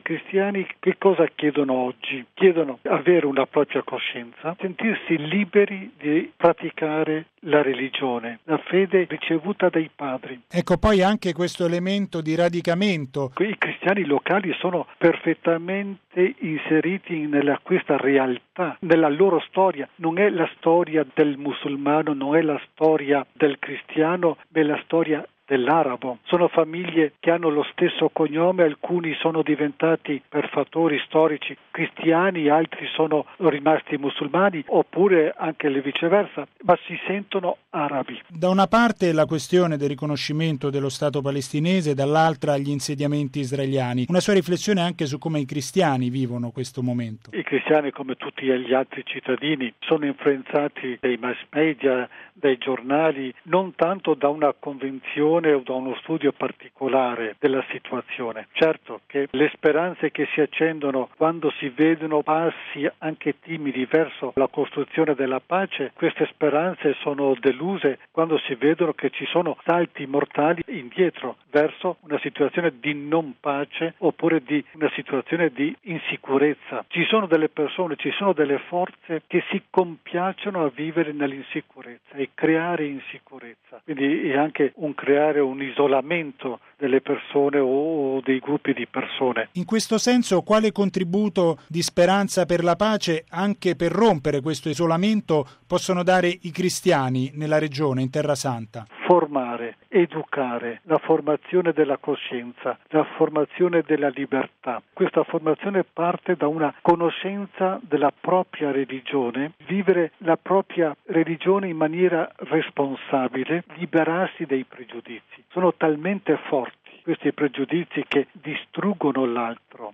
cristiani che cosa chiedono oggi? Chiedono avere una propria coscienza, sentirsi liberi di praticare la religione, la fede ricevuta dai padri. Ecco, poi anche questo elemento di radicamento. I cristiani locali sono perfettamente inseriti nella questa realtà, nella loro storia. Non è la storia del musulmano, non è la storia del cristiano, ma è la storia dell'arabo. Sono famiglie che hanno lo stesso cognome, alcuni sono diventati per fattori storici cristiani, altri sono rimasti musulmani, oppure anche le viceversa, ma si sentono arabi. Da una parte la questione del riconoscimento dello Stato palestinese, dall'altra gli insediamenti israeliani. Una sua riflessione anche su come i cristiani vivono questo momento. I cristiani, come tutti gli altri cittadini, sono influenzati dai mass media, dai giornali, non tanto da una convinzione o da uno studio particolare della situazione. Certo che le speranze che si accendono quando si vedono passi anche timidi verso la costruzione della pace, queste speranze sono deluse quando si vedono che ci sono salti mortali indietro verso una situazione di non pace oppure di una situazione di insicurezza. Ci sono delle persone, ci sono delle forze che si compiacciono a vivere nell'insicurezza e creare insicurezza. Quindi è anche creare un isolamento delle persone o dei gruppi di persone. In questo senso, quale contributo di speranza per la pace, anche per rompere questo isolamento, possono dare i cristiani nella regione, in Terra Santa? Formare, educare, la formazione della coscienza, la formazione della libertà. Questa formazione parte da una conoscenza della propria religione, vivere la propria religione in maniera responsabile, liberarsi dai pregiudizi. Sono talmente forti questi pregiudizi che distruggono l'altro.